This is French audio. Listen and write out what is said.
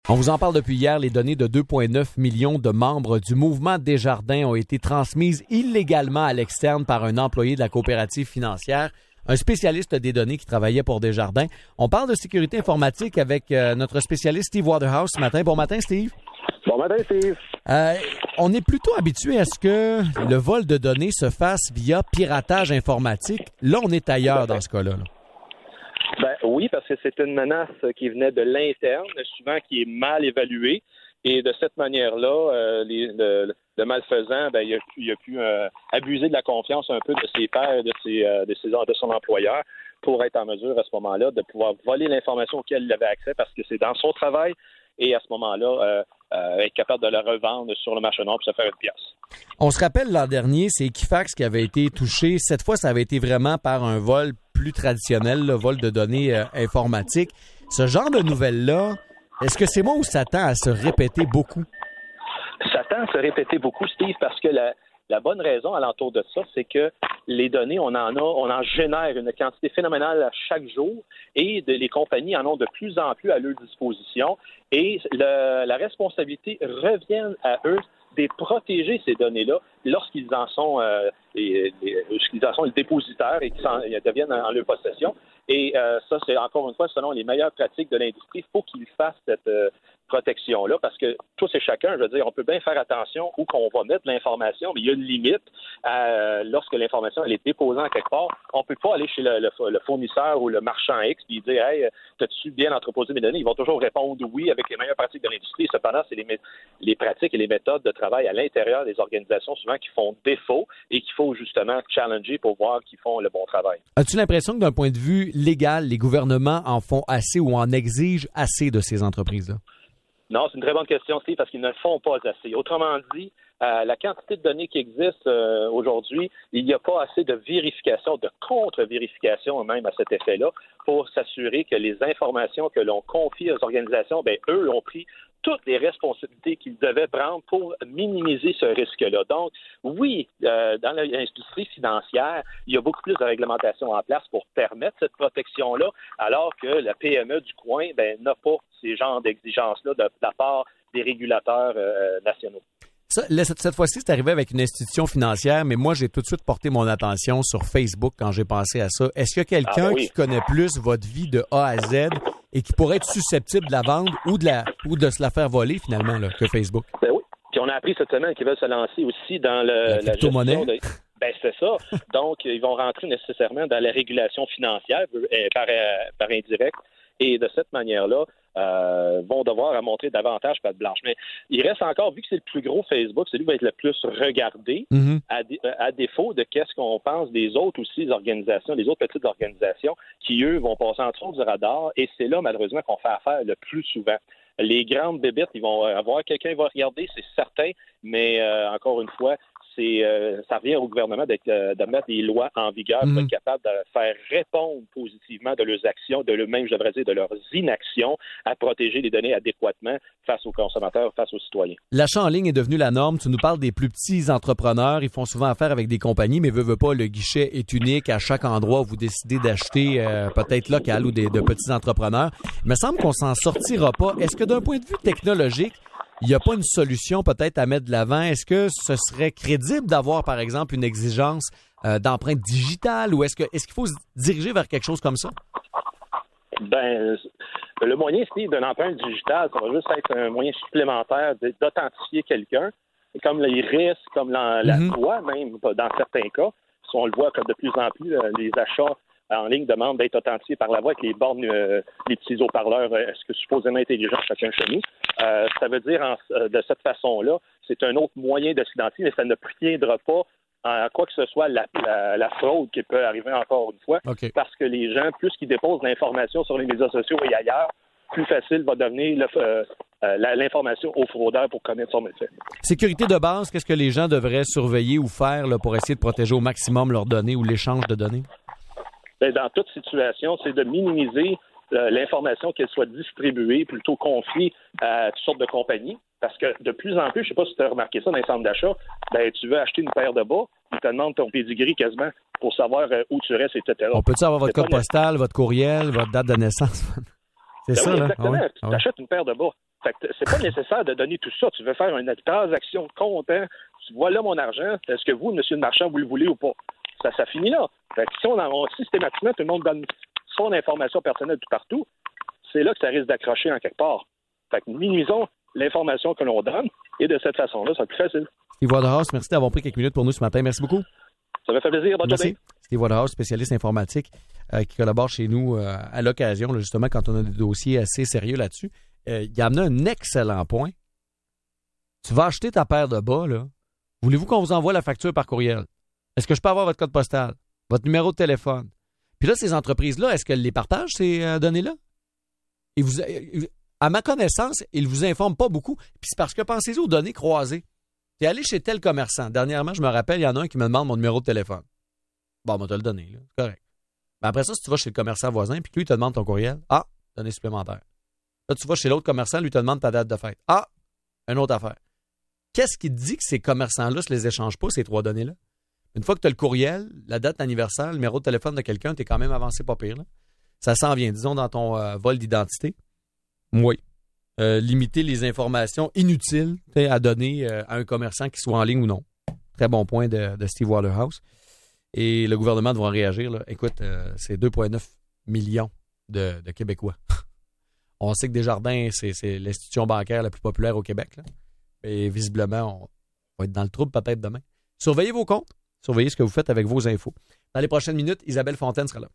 On vous en parle depuis hier. Les données de 2,9 millions de membres du mouvement Desjardins ont été transmises illégalement à l'externe par un employé de la coopérative financière, un spécialiste des données qui travaillait pour Desjardins. On parle de sécurité informatique avec notre spécialiste Steve Waterhouse ce matin. Bon matin, Steve. Bon matin, Steve. On est plutôt habitué à ce que le vol de données se fasse via piratage informatique. Là, on est ailleurs dans ce cas-là. Ben oui, parce que c'est une menace qui venait de l'interne, souvent qui est mal évaluée. Et de cette manière-là, le malfaisant, il a pu abuser de la confiance un peu de ses pairs, de son employeur, pour être en mesure à ce moment-là de pouvoir voler l'information auquel il avait accès, parce que c'est dans son travail. Et à ce moment-là, être capable de la revendre sur le marché noir pour se faire une pièce. On se rappelle l'an dernier, c'est Equifax qui avait été touché. Cette fois, ça avait été vraiment par un vol plus traditionnel, le vol de données informatiques. Ce genre de nouvelles-là, est-ce que c'est moi ou ça tend à se répéter beaucoup? Ça tend à se répéter beaucoup, Steve, parce que la bonne raison alentour de ça, c'est que les données, on en génère une quantité phénoménale à chaque jour et les compagnies en ont de plus en plus à leur disposition et la responsabilité revient à eux de protéger ces données-là lorsqu'ils en sont les dépositaires et qu'ils deviennent en leur possession. Et ça, c'est encore une fois, selon les meilleures pratiques de l'industrie, il faut qu'ils fassent cette protection-là, parce que tous et chacun, je veux dire, on peut bien faire attention où qu'on va mettre l'information, mais il y a une limite lorsque l'information elle est déposée en quelque part. On peut pas aller chez le fournisseur ou le marchand X et dire « Hey, t'as-tu bien entreposé mes données? » Ils vont toujours répondre oui avec les meilleures pratiques de l'industrie. Cependant, c'est les pratiques et les méthodes de travail à l'intérieur des organisations souvent qui font défaut et qu'il faut justement challenger pour voir qu'ils font le bon travail. As-tu l'impression que d'un point de vue légal, les gouvernements en font assez ou en exigent assez de ces entreprises-là? Non, c'est une très bonne question, Steve, parce qu'ils ne le font pas assez. Autrement dit, la quantité de données qui existe aujourd'hui, il n'y a pas assez de vérification, de contre-vérification même à cet effet-là, pour s'assurer que les informations que l'on confie aux organisations, eux ont pris toutes les responsabilités qu'ils devaient prendre pour minimiser ce risque-là. Donc, oui, dans l'industrie financière, il y a beaucoup plus de réglementation en place pour permettre cette protection-là, alors que la PME du coin n'a pas ces genres d'exigences-là de la part des régulateurs nationaux. Cette fois-ci, c'est arrivé avec une institution financière, mais moi, j'ai tout de suite porté mon attention sur Facebook quand j'ai pensé à ça. Est-ce qu'il y a quelqu'un qui connaît plus votre vie de A à Z et qui pourrait être susceptible de la vendre ou de se la faire voler, finalement, là, que Facebook? Ben oui. Puis on a appris cette semaine qu'ils veulent se lancer aussi dans la crypto-monnaie. C'est ça. Donc, ils vont rentrer nécessairement dans la régulation financière par indirect. Et de cette manière-là, vont devoir montrer davantage patte blanche. Mais il reste encore, vu que c'est le plus gros Facebook, celui qui va être le plus regardé, à défaut de qu'est-ce qu'on pense des autres aussi organisations, des autres petites organisations qui, eux, vont passer en dessous du radar. Et c'est là, malheureusement, qu'on fait affaire le plus souvent. Les grandes bébites, ils vont avoir quelqu'un qui va regarder, c'est certain, mais encore une fois, ça revient au gouvernement de mettre des lois en vigueur pour être capable de faire répondre positivement de leurs actions, de leurs inactions, à protéger les données adéquatement face aux consommateurs, face aux citoyens. L'achat en ligne est devenu la norme. Tu nous parles des plus petits entrepreneurs. Ils font souvent affaire avec des compagnies, mais veut pas, le guichet est unique à chaque endroit où vous décidez d'acheter, peut-être local ou de petits entrepreneurs. Il me semble qu'on s'en sortira pas. Est-ce que d'un point de vue technologique, il n'y a pas une solution peut-être à mettre de l'avant? Est-ce que ce serait crédible d'avoir, par exemple, une exigence d'empreinte digitale ou est-ce qu'il faut se diriger vers quelque chose comme ça? Le moyen, Steve, d'une empreinte digitale, ça va juste être un moyen supplémentaire d'authentifier quelqu'un, comme les risques, comme la loi même, dans certains cas. Si on le voit comme de plus en plus, les achats en ligne demandent d'être authentifiés par la voix avec les bornes, les petits haut-parleurs, est-ce que supposément intelligents chacun chez nous. Ça veut dire, de cette façon-là, c'est un autre moyen de s'identifier, mais ça ne préviendra pas à quoi que ce soit la fraude qui peut arriver encore une fois, parce que les gens, plus qu'ils déposent l'information sur les médias sociaux et ailleurs, plus facile va devenir l'information aux fraudeurs pour connaître son métier. Sécurité de base, qu'est-ce que les gens devraient surveiller ou faire là, pour essayer de protéger au maximum leurs données ou l'échange de données? Dans toute situation, c'est de minimiser l'information qu'elle soit distribuée, plutôt confiée à toutes sortes de compagnies. Parce que de plus en plus, je ne sais pas si tu as remarqué ça dans les centres d'achat, tu veux acheter une paire de bas, ils te demandent ton pedigree quasiment pour savoir où tu restes, etc. On peut-tu avoir votre code postal, votre courriel, votre date de naissance? C'est ça, là? Exactement. Tu achètes une paire de bas. Fait que c'est pas nécessaire de donner tout ça. Tu veux faire une transaction de compte, hein? Voilà mon argent. Est-ce que vous, monsieur le marchand, vous le voulez ou pas? Ça finit là. Fait que si systématiquement, tout le monde donne son information personnelle tout partout, c'est là que ça risque d'accrocher en quelque part. Fait que minimisons l'information que l'on donne et de cette façon-là, ça va être plus facile. Steve Waterhouse, merci d'avoir pris quelques minutes pour nous ce matin. Merci beaucoup. Ça m'a fait plaisir. Bonne journée. Steve Waterhouse, spécialiste informatique qui collabore chez nous à l'occasion, là, justement, quand on a des dossiers assez sérieux là-dessus. Il a amené un excellent point. Tu vas acheter ta paire de bas, là. Voulez-vous qu'on vous envoie la facture par courriel? Est-ce que je peux avoir votre code postal? Votre numéro de téléphone? Puis là, ces entreprises-là, est-ce qu'elles les partagent, ces données-là? À ma connaissance, ils ne vous informent pas beaucoup. Puis c'est parce que pensez-y aux données croisées. Tu es allé chez tel commerçant. Dernièrement, je me rappelle, il y en a un qui me demande mon numéro de téléphone. Bon, moi, te le donner, là. C'est correct. Mais après ça, si tu vas chez le commerçant voisin, puis que lui, il te demande ton courriel, données supplémentaires. Là, tu vas chez l'autre commerçant, lui, il te demande ta date de fête. Une autre affaire. Qu'est-ce qui te dit que ces commerçants-là ne se les échangent pas, ces 3 données-là? Une fois que tu as le courriel, la date d'anniversaire, le numéro de téléphone de quelqu'un, tu es quand même avancé pas pire, là. Ça s'en vient, disons, dans ton vol d'identité. Oui. Limiter les informations inutiles à donner à un commerçant qui soit en ligne ou non. Très bon point de Steve Waterhouse. Et le gouvernement devra réagir, là. Écoute, c'est 2,9 millions de Québécois. On sait que Desjardins, c'est l'institution bancaire la plus populaire au Québec, là. Et visiblement, on va être dans le trouble peut-être demain. Surveillez vos comptes. Surveillez ce que vous faites avec vos infos. Dans les prochaines minutes, Isabelle Fontaine sera là.